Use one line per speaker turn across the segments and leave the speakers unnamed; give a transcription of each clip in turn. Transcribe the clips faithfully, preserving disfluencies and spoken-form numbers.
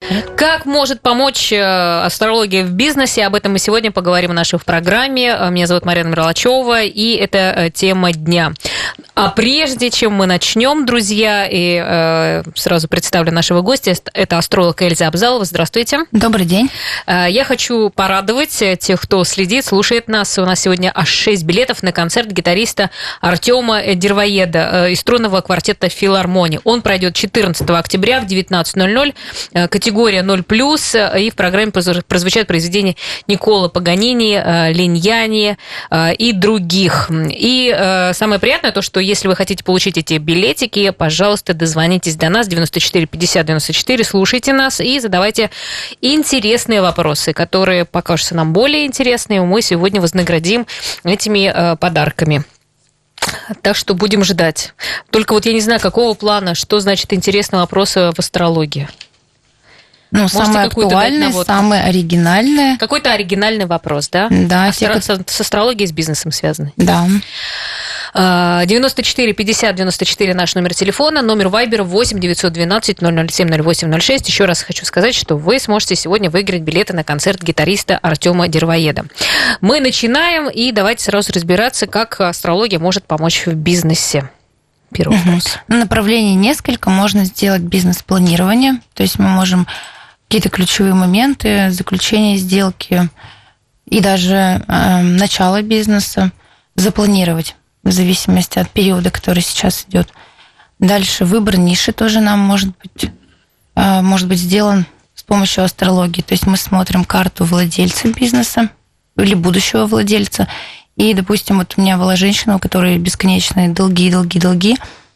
Как может помочь астрология в бизнесе? Об этом мы сегодня поговорим в нашей программе. Меня зовут Марина Мерлачева, и это тема дня. А прежде чем мы начнем, друзья, и э, сразу представлю нашего гостя, это астролог Эльза Абзалова. Здравствуйте.
Добрый день.
Я хочу порадовать тех, кто следит, слушает нас. У нас сегодня аж шесть билетов на концерт гитариста Артема Дервоеда из струнного квартета «Филармония». Он пройдет четырнадцатого октября в девятнадцать ноль ноль, категория ноль плюс, и в программе прозвучат произведения Никколо Паганини, Линьяни и других. И самое приятное то, что если вы хотите получить эти билетики, пожалуйста, дозвонитесь до нас, девяносто четыре пятьдесят девяносто четыре, слушайте нас и задавайте интересные вопросы, которые покажутся нам более интересные. Мы сегодня вознаградим этими подарками. Так что будем ждать. Только вот я не знаю, какого плана, что значит интересные вопросы в астрологии.
Ну, самое актуальное, самое оригинальное.
Какой-то оригинальный вопрос, да?
Да.
Астро... Те, с астрологией, с бизнесом связаны.
Да.
девяносто четыре пятьдесят девяносто четыре наш номер телефона, номер вайбера восемь девятьсот двенадцать ноль ноль семь ноль восемь ноль шесть. Еще раз хочу сказать, что вы сможете сегодня выиграть билеты на концерт гитариста Артема Дервоеда. Мы начинаем, и давайте сразу разбираться, как астрология может помочь в бизнесе. Первый угу. вопрос.
Направлений несколько. Можно сделать бизнес-планирование, то есть мы можем какие-то ключевые моменты, заключение сделки и даже э, начало бизнеса запланировать в зависимости от периода, который сейчас идет. Дальше выбор ниши тоже нам может быть, э, может быть сделан с помощью астрологии. То есть мы смотрим карту владельца бизнеса или будущего владельца. И, допустим, вот у меня была женщина, у которой бесконечные долги, долги, долги.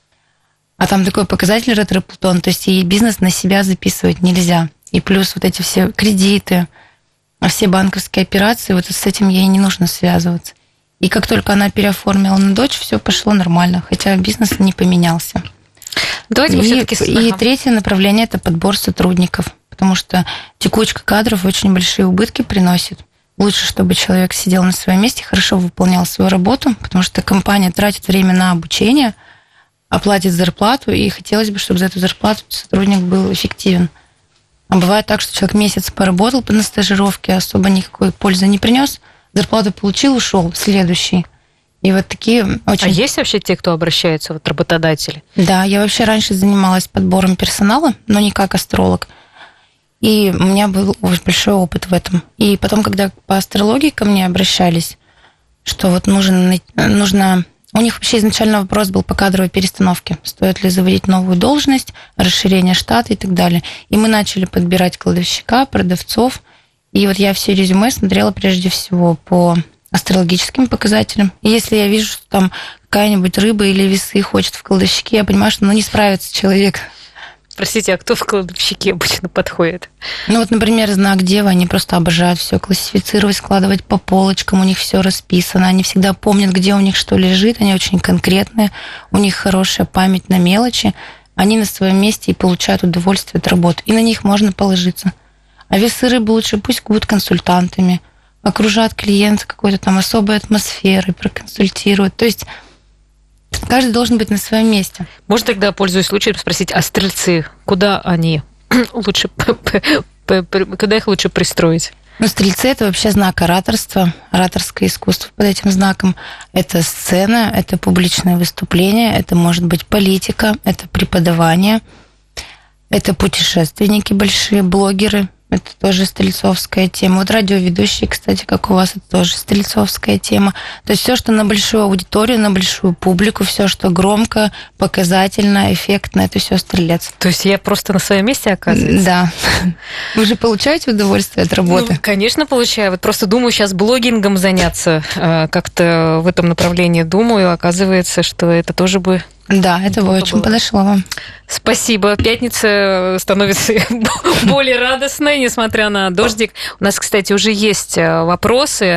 А там такой показатель ретро-Плутон, то есть ей бизнес на себя записывать нельзя. И плюс вот эти все кредиты, все банковские операции, вот с этим ей не нужно связываться. И как только она переоформила на дочь, все пошло нормально, хотя бизнес не поменялся.
Давайте
и, и третье направление – это подбор сотрудников, потому что текучка кадров очень большие убытки приносит. Лучше, чтобы человек сидел на своем месте, хорошо выполнял свою работу, потому что компания тратит время на обучение, оплатит зарплату, и хотелось бы, чтобы за эту зарплату сотрудник был эффективен. А бывает так, что человек месяц поработал на стажировке, особо никакой пользы не принес, зарплату получил, ушел, следующий. И вот такие очень...
А есть вообще те, кто обращается, вот работодатели?
Да, я вообще раньше занималась подбором персонала, но не как астролог. И у меня был очень большой опыт в этом. И потом, когда по астрологии ко мне обращались, что вот нужно... нужно... У них вообще изначально вопрос был по кадровой перестановке. Стоит ли заводить новую должность, расширение штата и так далее. И мы начали подбирать кладовщика, продавцов. И вот я все резюме смотрела прежде всего по астрологическим показателям. И если я вижу, что там какая-нибудь рыба или весы хочет в кладовщике, я понимаю, что ну, не справится человек.
Простите, а кто в кладовщике обычно подходит?
Ну вот, например, знак Девы, они просто обожают все классифицировать, складывать по полочкам, у них все расписано, они всегда помнят, где у них что лежит, они очень конкретные, у них хорошая память на мелочи, они на своем месте и получают удовольствие от работы, и на них можно положиться. А весы рыбы лучше пусть будут консультантами, окружат клиента какой-то там особой атмосферой, проконсультируют, то есть... Каждый должен быть на своем месте.
Можно тогда, пользуясь случаем, спросить, а стрельцы, куда они лучше, куда их лучше пристроить?
Ну, стрельцы – это вообще знак ораторства, ораторское искусство под этим знаком. Это сцена, это публичное выступление, это может быть политика, это преподавание, это путешественники большие, блогеры. Это тоже стрельцовская тема. Вот радиоведущие, кстати, как у вас, это тоже стрельцовская тема. То есть все, что на большую аудиторию, на большую публику, все, что громко, показательно, эффектно, это все стрелец.
То есть я просто на своем месте, оказывается?
Да. Вы же получаете удовольствие от работы?
Ну, конечно, получаю. Вот просто думаю сейчас блогингом заняться, как-то в этом направлении думаю. Оказывается, что это тоже бы...
Да, это бы очень подошло вам.
Спасибо. Пятница становится более радостной, несмотря на дождик. У нас, кстати, уже есть вопросы.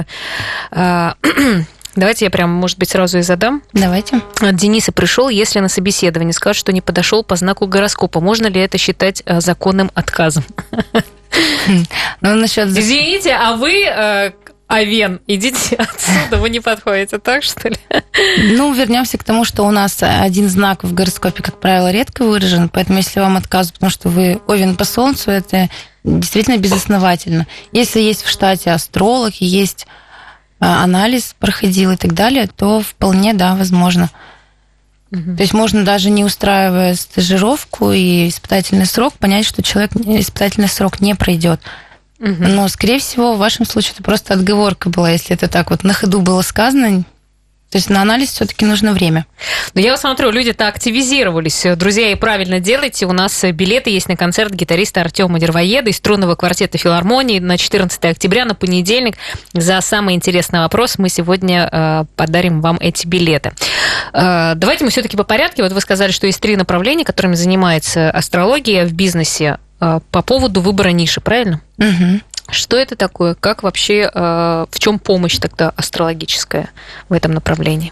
Давайте я прям, может быть, сразу и задам.
Давайте.
От Дениса пришел, если на собеседовании скажут, что не подошел по знаку гороскопа, можно ли это считать законным отказом?
Ну, насчет...
Извините, а вы... Овен, идите отсюда, вы не подходите, так что ли?
Ну, вернемся к тому, что у нас один знак в гороскопе, как правило, редко выражен, поэтому если вам отказывают, потому что вы Овен по Солнцу, это действительно безосновательно. Если есть в штате астролог, есть анализ проходил и так далее, то вполне, да, возможно. Угу. То есть можно даже не устраивая стажировку и испытательный срок, понять, что человек испытательный срок не пройдет. Угу. Но, скорее всего, в вашем случае это просто отговорка была, если это так вот на ходу было сказано. То есть на анализ все-таки нужно время.
Но я смотрю, люди-то активизировались. Друзья, и правильно делаете. У нас билеты есть на концерт гитариста Артема Дервоеда из струнного квартета филармонии на четырнадцатое октября, на понедельник. За самый интересный вопрос мы сегодня э, подарим вам эти билеты. Э, давайте мы все-таки по порядку. Вот вы сказали, что есть три направления, которыми занимается астрология в бизнесе э, по поводу выбора ниши, правильно?
Угу.
Что это такое? Как вообще, в чем помощь тогда астрологическая в этом направлении?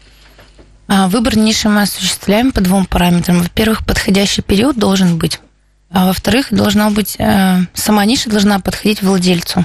Выбор ниши мы осуществляем по двум параметрам. Во-первых, подходящий период должен быть, а во-вторых, должна быть, сама ниша должна подходить владельцу.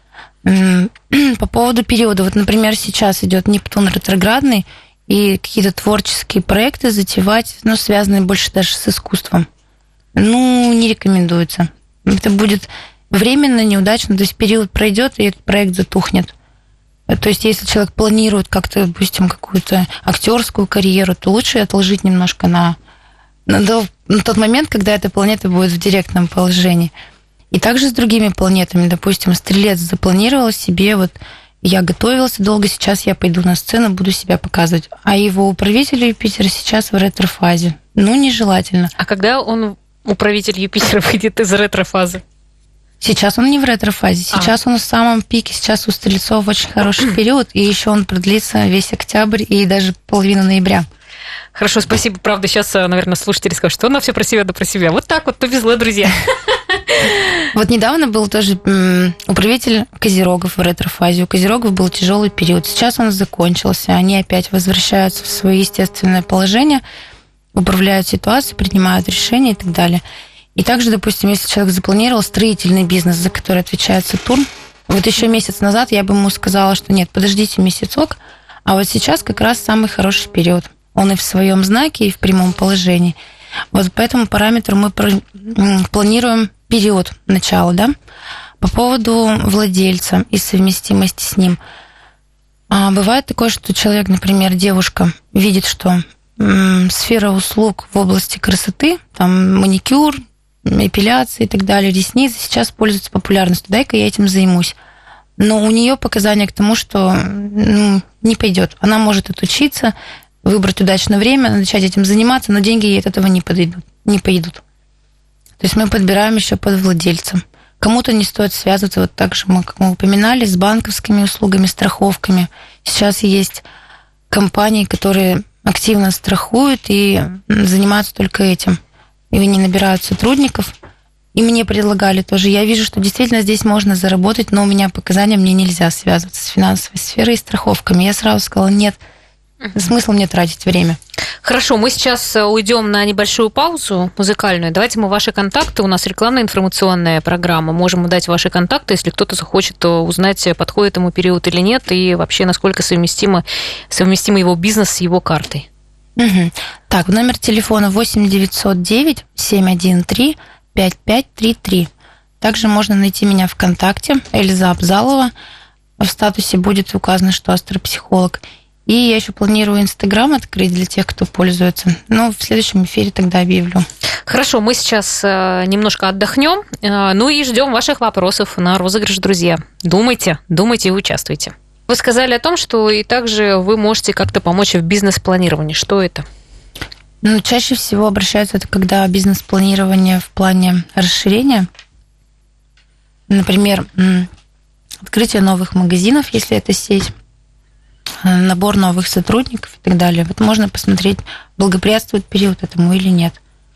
По поводу периода, вот, например, сейчас идет Нептун ретроградный, и какие-то творческие проекты затевать, ну, связанные больше даже с искусством, ну, не рекомендуется. Это будет временно, неудачно, то есть период пройдет, и этот проект затухнет. То есть если человек планирует как-то, допустим, какую-то актерскую карьеру, то лучше отложить немножко на, на, на тот момент, когда эта планета будет в директном положении. И также с другими планетами, допустим, Стрелец запланировал себе, вот я готовился долго, сейчас я пойду на сцену, буду себя показывать. А его управитель Юпитера сейчас в ретрофазе. Ну, нежелательно.
А когда он, управитель Юпитера, выйдет из ретрофазы?
Сейчас он не в ретрофазе, сейчас а. он в самом пике, сейчас у Стрельцов очень хороший период, и еще он продлится весь октябрь и даже половину ноября.
Хорошо, спасибо. Правда, сейчас, наверное, слушатели скажут, что она все про себя да про себя. Вот так вот повезло, друзья.
Вот недавно был тоже управитель Козерогов в ретрофазе. У Козерогов был тяжелый период. Сейчас он закончился. Они опять возвращаются в свое естественное положение, управляют ситуацией, принимают решения и так далее. И также, допустим, если человек запланировал строительный бизнес, за который отвечает Сатурн, вот еще месяц назад я бы ему сказала, что нет, подождите месяцок, а вот сейчас как раз самый хороший период. Он и в своем знаке, и в прямом положении. Вот по этому параметру мы планируем период начала, да. По поводу владельца и совместимости с ним. Бывает такое, что человек, например, девушка, видит, что сфера услуг в области красоты, там маникюр, эпиляция и так далее, ресницы сейчас пользуются популярностью. Дай-ка я этим займусь. Но у нее показания к тому, что ну, не пойдет. Она может отучиться, выбрать удачное время, начать этим заниматься, но деньги ей от этого не подойдут, не пойдут. То есть мы подбираем еще под владельца. Кому-то не стоит связываться, вот так же мы, как мы упоминали, с банковскими услугами, страховками. Сейчас есть компании, которые активно страхуют и занимаются только этим. И они набирают сотрудников. И мне предлагали тоже. Я вижу, что действительно здесь можно заработать, но у меня показания, мне нельзя связываться с финансовой сферой и страховками. Я сразу сказала, нет, смысл мне тратить время.
Хорошо, мы сейчас уйдем на небольшую паузу музыкальную. Давайте мы ваши контакты, у нас рекламная информационная программа, можем дать ваши контакты, если кто-то захочет узнать, подходит ему период или нет, и вообще, насколько совместимо, совместимо его бизнес с его картой.
Угу. Так, номер телефона восемь девятьсот девять семь один три пять пять три три. Также можно найти меня ВКонтакте, Эльза Абзалова. В статусе будет указано, что астропсихолог. И я еще планирую Инстаграм открыть для тех, кто пользуется. Но в следующем эфире тогда объявлю.
Хорошо, мы сейчас немножко отдохнем. Ну и ждем ваших вопросов на розыгрыш, друзья. Думайте, думайте и участвуйте. Вы сказали о том, что и также вы можете как-то помочь в бизнес-планировании. Что это?
Ну, чаще всего обращаются это, когда бизнес-планирование в плане расширения. Например, открытие новых магазинов, если это сеть, набор новых сотрудников и так далее. Вот можно посмотреть, благоприятствует период этому или нет.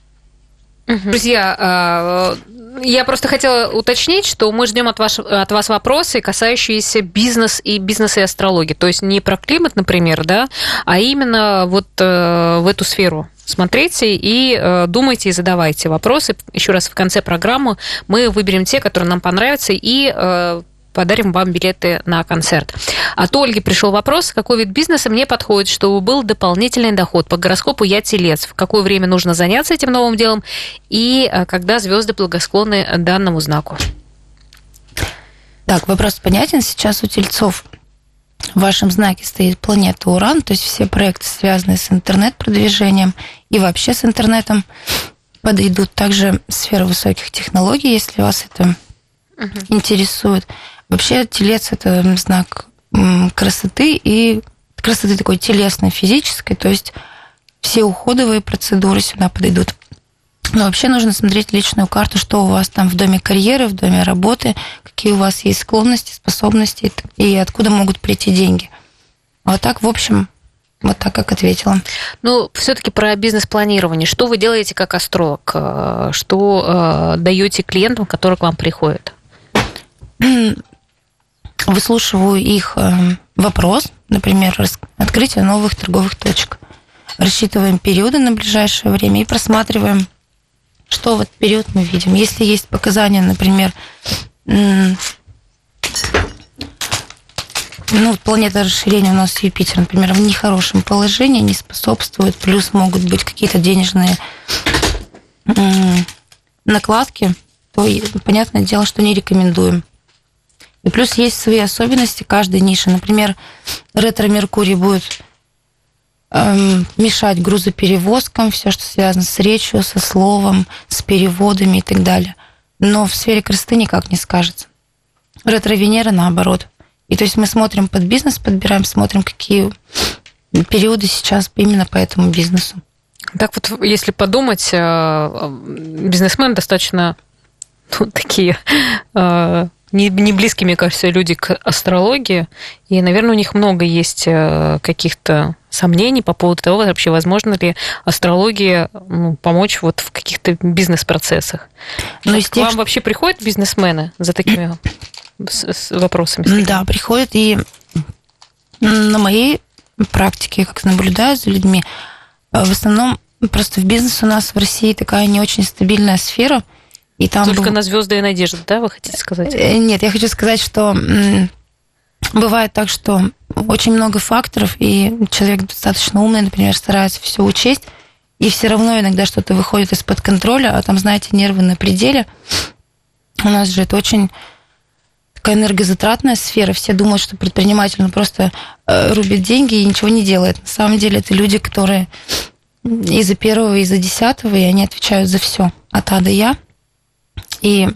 Друзья, я просто хотела уточнить, что мы ждем от вас, от вас вопросы, касающиеся бизнеса и бизнеса и астрологии. То есть не про климат, например, да, а именно вот в эту сферу. Смотрите и думайте, и задавайте вопросы. Еще раз в конце программы мы выберем те, которые нам понравятся, и подарим вам билеты на концерт. От Ольги пришел вопрос, какой вид бизнеса мне подходит, чтобы был дополнительный доход. По гороскопу я телец. В какое время нужно заняться этим новым делом и когда звезды благосклонны данному знаку?
Так, вопрос понятен. Сейчас у тельцов в вашем знаке стоит планета Уран, то есть все проекты, связанные с интернет-продвижением и вообще с интернетом, подойдут. Также сфера высоких технологий, если вас это uh-huh. интересует. Вообще телец – это знак красоты, и красоты такой телесной, физической, то есть все уходовые процедуры сюда подойдут. Но вообще нужно смотреть личную карту, что у вас там в доме карьеры, в доме работы, какие у вас есть склонности, способности и откуда могут прийти деньги. А так, в общем, вот так, как ответила.
Ну, все-таки про бизнес-планирование. Что вы делаете как астролог? Что даете клиентам, которые к вам приходят?
Выслушиваю их вопрос, например, открытие новых торговых точек. Рассчитываем периоды на ближайшее время и просматриваем, что в этот период мы видим. Если есть показания, например, ну, планета расширения у нас Юпитер, например, в нехорошем положении, не способствует, плюс могут быть какие-то денежные накладки, то, понятное дело, что не рекомендуем. И плюс есть свои особенности каждой ниши. Например, ретро-Меркурий будет мешать грузоперевозкам, все, что связано с речью, со словом, с переводами и так далее. Но в сфере красоты никак не скажется. Ретро-Венера наоборот. И то есть мы смотрим под бизнес, подбираем, смотрим, какие периоды сейчас именно по этому бизнесу.
Так вот, если подумать, бизнесмены достаточно ну, такие... Не, не близкие, мне кажется, люди к астрологии, и, наверное, у них много есть каких-то сомнений по поводу того, вообще возможно ли астрология ну, помочь вот в каких-то бизнес-процессах. Но вот к тех, вам что... вообще приходят бизнесмены за такими вопросами?
Да, приходят, и на моей практике, как наблюдаю за людьми, в основном просто в бизнесе у нас в России такая не очень стабильная сфера. И там
Только
быв...
на звезды и надежды, да, вы хотите сказать?
Нет, я хочу сказать, что бывает так, что очень много факторов, и человек достаточно умный, например, старается все учесть, и все равно иногда что-то выходит из-под контроля, а там, знаете, нервы на пределе. У нас же это очень такая энергозатратная сфера. Все думают, что предприниматель ну, просто рубит деньги и ничего не делает. На самом деле это люди, которые из-за первого, из-за десятого, и они отвечают за все от А до Я. И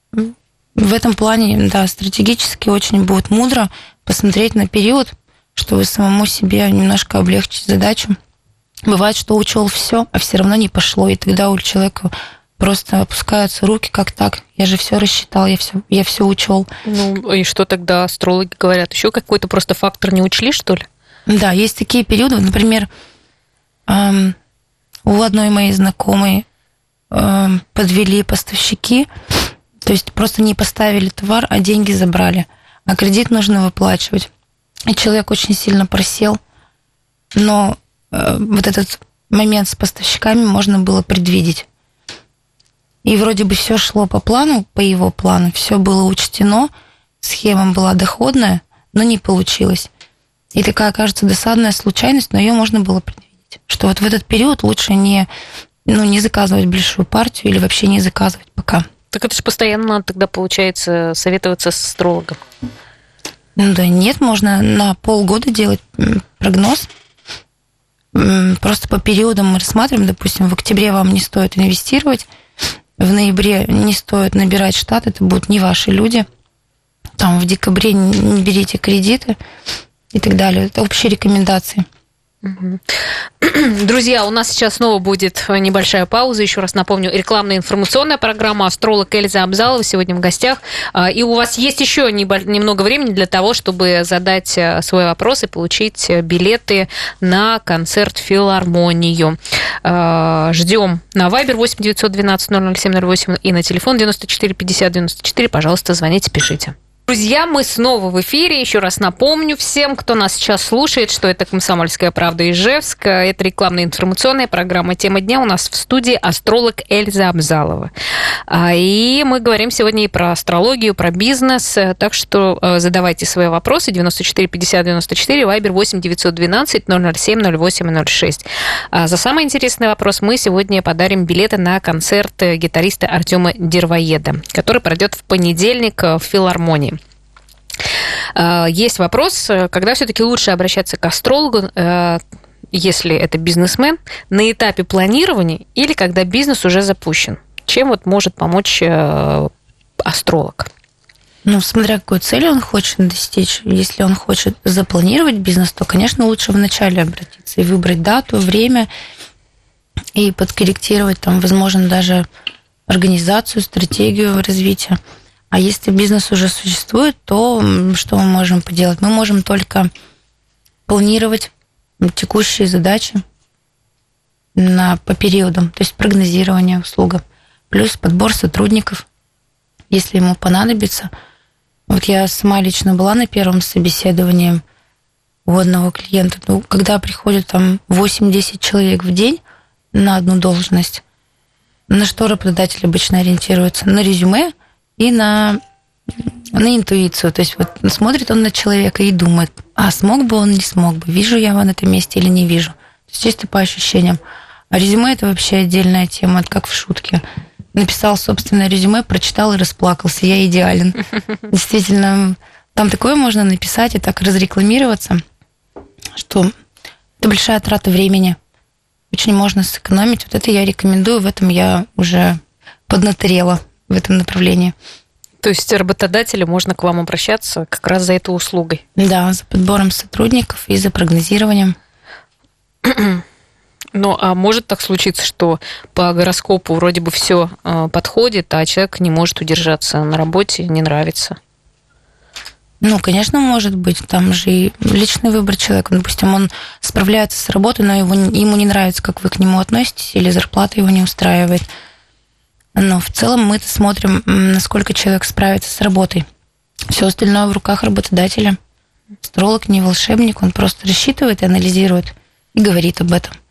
в этом плане, да, стратегически очень будет мудро посмотреть на период, чтобы самому себе немножко облегчить задачу. Бывает, что учел все, а все равно не пошло, и тогда у человека просто опускаются руки, как так? Я же все рассчитал, я все, я все учел.
Ну и что тогда астрологи говорят? Еще какой-то просто фактор не учли, что ли?
Да, есть такие периоды, например, эм, у одной моей знакомой подвели поставщики, то есть просто не поставили товар, а деньги забрали, а кредит нужно выплачивать. И человек очень сильно просел, но вот этот момент с поставщиками можно было предвидеть. И вроде бы все шло по плану, по его плану, все было учтено, схема была доходная, но не получилось. И такая, кажется, досадная случайность, но ее можно было предвидеть, что вот в этот период лучше не ну, не заказывать большую партию или вообще не заказывать пока.
Так это же постоянно надо тогда, получается, советоваться с астрологом.
Ну да нет, можно на полгода делать прогноз. Просто по периодам мы рассматриваем, допустим, в октябре вам не стоит инвестировать, в ноябре не стоит набирать штат, это будут не ваши люди. Там в декабре не берите кредиты и так далее. Это общие рекомендации.
Друзья, у нас сейчас снова будет небольшая пауза. Еще раз напомню, рекламная информационная программа. Астролог Эльза Абзалова сегодня в гостях. И у вас есть еще немного времени для того, чтобы задать свой вопрос и получить билеты на концерт «Филармонию». Ждем на Viber восемь девятьсот двенадцать ноль ноль семь ноль восемь и на телефон девяносто четыре пятьдесят девяносто четыре. Пожалуйста, звоните, пишите. Друзья, мы снова в эфире. Еще раз напомню всем, кто нас сейчас слушает, что это «Комсомольская правда» Ижевск. Это рекламная информационная программа «Тема дня». У нас в студии астролог Эльза Абзалова. И мы говорим сегодня и про астрологию, про бизнес. Так что задавайте свои вопросы. девяносто четыре пятьдесят девяносто четыре, вайбер восемь девятьсот двенадцать ноль ноль семь ноль восемь ноль шесть. За самый интересный вопрос мы сегодня подарим билеты на концерт гитариста Артема Дервоеда, который пройдет в понедельник в филармонии. Есть вопрос, когда все-таки лучше обращаться к астрологу, если это бизнесмен, на этапе планирования или когда бизнес уже запущен? Чем вот может помочь астролог?
Ну, смотря какой цели он хочет достичь. Если он хочет запланировать бизнес, то, конечно, лучше вначале обратиться и выбрать дату, время, и подкорректировать там, возможно, даже организацию, стратегию развития. А если бизнес уже существует, то что мы можем поделать? Мы можем только планировать текущие задачи на, по периодам, то есть прогнозирование, услуга, плюс подбор сотрудников, если ему понадобится. Вот я сама лично была на первом собеседовании у одного клиента. Ну, когда приходит там восемь-десять человек в день на одну должность, на что работодатель обычно ориентируется? На резюме и на, на интуицию. То есть вот смотрит он на человека и думает, а смог бы он, не смог бы, вижу я его на этом месте или не вижу. То есть чисто по ощущениям. А резюме – это вообще отдельная тема, это как в шутке. Написал собственное резюме, прочитал и расплакался, я идеален. Действительно, там такое можно написать и так разрекламироваться, что это большая трата времени. Очень можно сэкономить. Вот это я рекомендую, в этом я уже поднаторела, в этом направлении.
То есть работодателю можно к вам обращаться как раз за этой услугой?
Да, за подбором сотрудников и за прогнозированием.
Ну, а может так случиться, что по гороскопу вроде бы все подходит, а человек не может удержаться на работе, не нравится?
Ну, конечно, может быть. Там же и личный выбор человека. Допустим, он справляется с работой, но его, ему не нравится, как вы к нему относитесь, или зарплата его не устраивает. Но в целом мы-то смотрим, насколько человек справится с работой. Все остальное в руках работодателя. Астролог не волшебник, он просто рассчитывает и анализирует, и говорит об этом.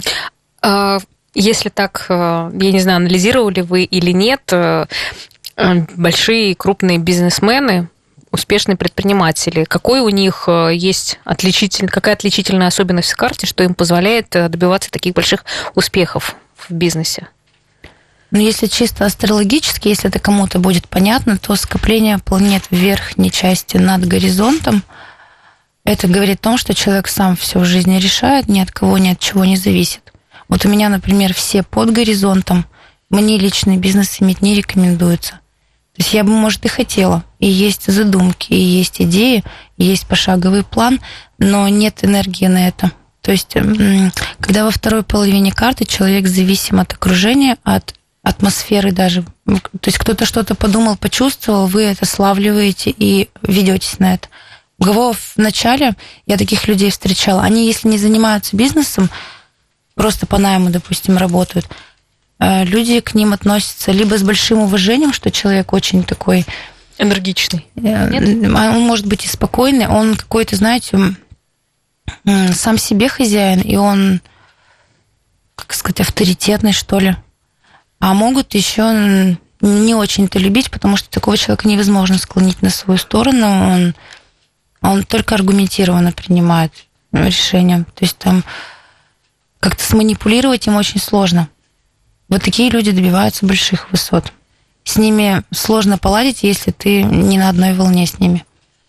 Если так, я не знаю, анализировали вы или нет, большие крупные бизнесмены, успешные предприниматели, какой у них есть отличитель, какая отличительная особенность в карте, что им позволяет добиваться таких больших успехов в бизнесе?
Ну, если чисто астрологически, если это кому-то будет понятно, то скопление планет в верхней части над горизонтом, это говорит о том, что человек сам все в жизни решает, ни от кого, ни от чего не зависит. Вот у меня, например, все под горизонтом, мне личный бизнес иметь не рекомендуется. То есть я бы, может, и хотела, и есть задумки, и есть идеи, и есть пошаговый план, но нет энергии на это. То есть, когда во второй половине карты человек зависим от окружения, от атмосферы даже. То есть кто-то что-то подумал, почувствовал, вы это славливаете и ведетесь на это. У кого в начале, я таких людей встречала, они, если не занимаются бизнесом, просто по найму, допустим, работают, люди к ним относятся либо с большим уважением, что человек очень такой...
Энергичный.
Нет? Он может быть и спокойный, он какой-то, знаете, сам себе хозяин, и он, как сказать, авторитетный, что ли. А могут еще не очень-то любить, потому что такого человека невозможно склонить на свою сторону. Он, он только аргументированно принимает решения. То есть там как-то сманипулировать им очень сложно. Вот такие люди добиваются больших высот. С ними сложно поладить, если ты не на одной волне с ними.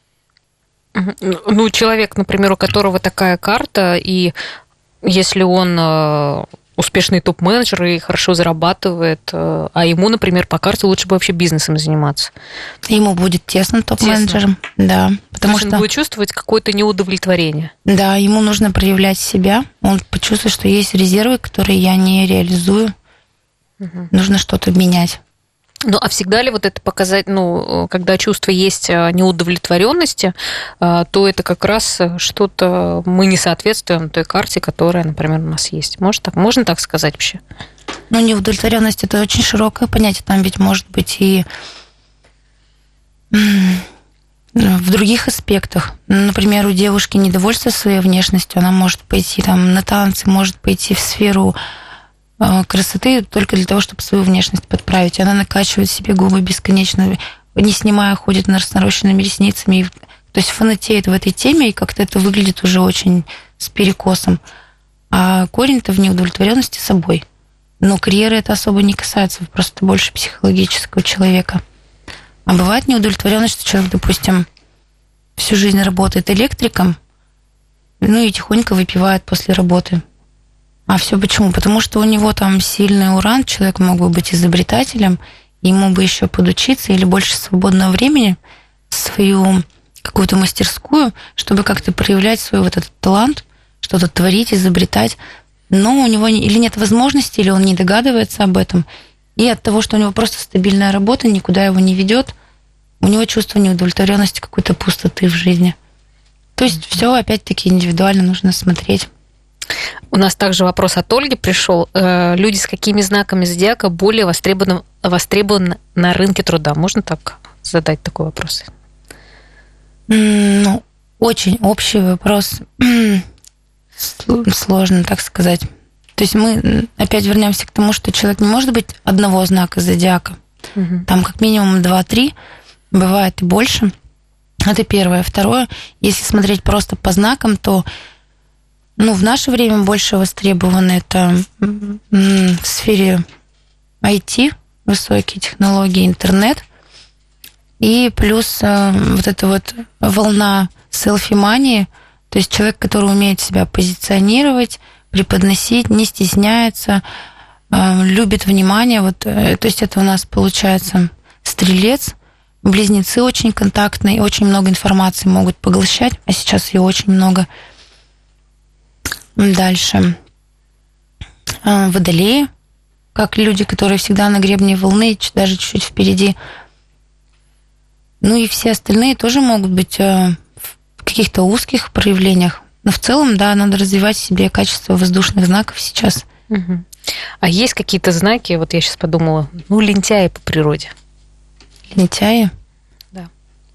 Ну, человек, например, у которого такая карта, и если он успешный топ-менеджер и хорошо зарабатывает, а ему, например, по карте лучше бы вообще бизнесом заниматься.
Ему будет тесно топ-менеджером, да.
Потому что он будет чувствовать какое-то неудовлетворение.
Да, ему нужно проявлять себя, он почувствует, что есть резервы, которые я не реализую, угу. Нужно что-то менять.
Ну, а всегда ли вот это показать, ну, когда чувство есть неудовлетворенности, то это как раз что-то, мы не соответствуем той карте, которая, например, у нас есть. Может так, можно так сказать вообще?
Ну, неудовлетворенность это очень широкое понятие. Там ведь может быть и в других аспектах. Например, у девушки недовольство своей внешностью, она может пойти там на танцы, может пойти в сферу красоты только для того, чтобы свою внешность подправить. Она накачивает себе губы бесконечно, не снимая, ходит с нарощенными ресницами. То есть фанатеет в этой теме, и как-то это выглядит уже очень с перекосом. А корень-то в неудовлетворенности собой. Но карьеры это особо не касается, просто больше психологического человека. А бывает неудовлетворенность, что человек, допустим, всю жизнь работает электриком, ну и тихонько выпивает после работы. А все почему? Потому что у него там сильный уран, человек мог бы быть изобретателем, ему бы еще подучиться или больше свободного времени, свою какую-то мастерскую, чтобы как-то проявлять свой вот этот талант, что-то творить, изобретать. Но у него или нет возможности, или он не догадывается об этом. И от того, что у него просто стабильная работа, никуда его не ведет, у него чувство неудовлетворенности, какой-то пустоты в жизни. То есть все опять-таки индивидуально нужно смотреть.
У нас также вопрос от Ольги пришел. Люди с какими знаками зодиака более востребованы, востребованы на рынке труда? Можно так задать такой вопрос?
Ну, очень общий вопрос. Сложно так сказать. То есть мы опять вернемся к тому, что человек не может быть одного знака зодиака. Угу. Там как минимум два-три, бывает и больше. Это первое. Второе, если смотреть просто по знакам, то ну, в наше время больше востребовано это в сфере ай ти, высокие технологии, интернет. И плюс вот эта вот волна селфи-мании, то есть человек, который умеет себя позиционировать, преподносить, не стесняется, любит внимание. Вот, то есть это у нас получается стрелец, близнецы очень контактные, очень много информации могут поглощать, а сейчас ее очень много. Дальше. Водолеи, как люди, которые всегда на гребне волны, даже чуть-чуть впереди. Ну и все остальные тоже могут быть в каких-то узких проявлениях. Но в целом, да, надо развивать в себе качество воздушных знаков сейчас.
Угу. А есть какие-то знаки, вот я сейчас подумала, ну, лентяи по природе?
Лентяи?
Да.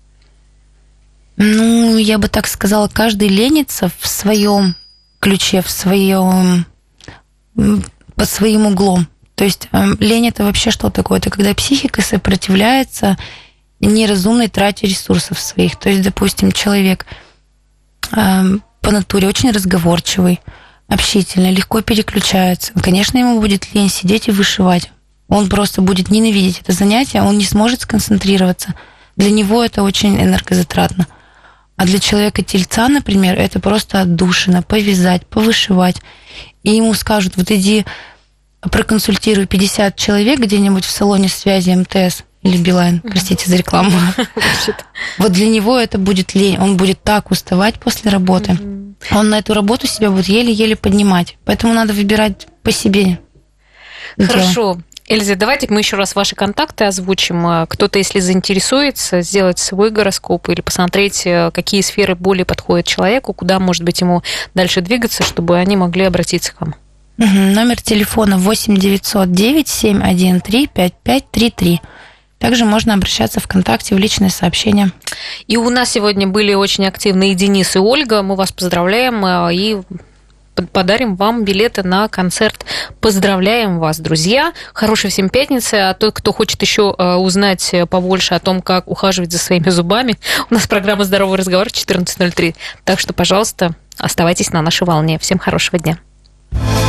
Ну, я бы так сказала, каждый ленится в своем ключе, в своем, под своим углом. То есть лень это вообще что такое? Это когда психика сопротивляется неразумной трате ресурсов своих. То есть, допустим, человек по натуре очень разговорчивый, общительный, легко переключается. Конечно, ему будет лень сидеть и вышивать. Он просто будет ненавидеть это занятие, он не сможет сконцентрироваться. Для него это очень энергозатратно. А для человека-тельца, например, это просто отдушина, повязать, повышивать. И ему скажут, вот иди проконсультируй пятьдесят человек где-нибудь в салоне связи эм тэ эс или Билайн, простите за рекламу. Вот для него это будет лень, он будет так уставать после работы. Он на эту работу себя будет еле-еле поднимать. Поэтому надо выбирать по себе.
Хорошо. Эльза, давайте мы еще раз ваши контакты озвучим. Кто-то, если заинтересуется, сделать свой гороскоп или посмотреть, какие сферы более подходят человеку, куда, может быть, ему дальше двигаться, чтобы они могли обратиться к вам.
Угу. Номер телефона восемь девятьсот девять семь один три пять пять три три. Также можно обращаться ВКонтакте в личные сообщения.
И у нас сегодня были очень активные Денис и Ольга. Мы вас поздравляем и подарим вам билеты на концерт. Поздравляем вас, друзья. Хорошей всем пятницы. А тот, кто хочет еще узнать побольше о том, как ухаживать за своими зубами, у нас программа «Здоровый разговор» четырнадцать ноль три. Так что, пожалуйста, оставайтесь на нашей волне. Всем хорошего дня.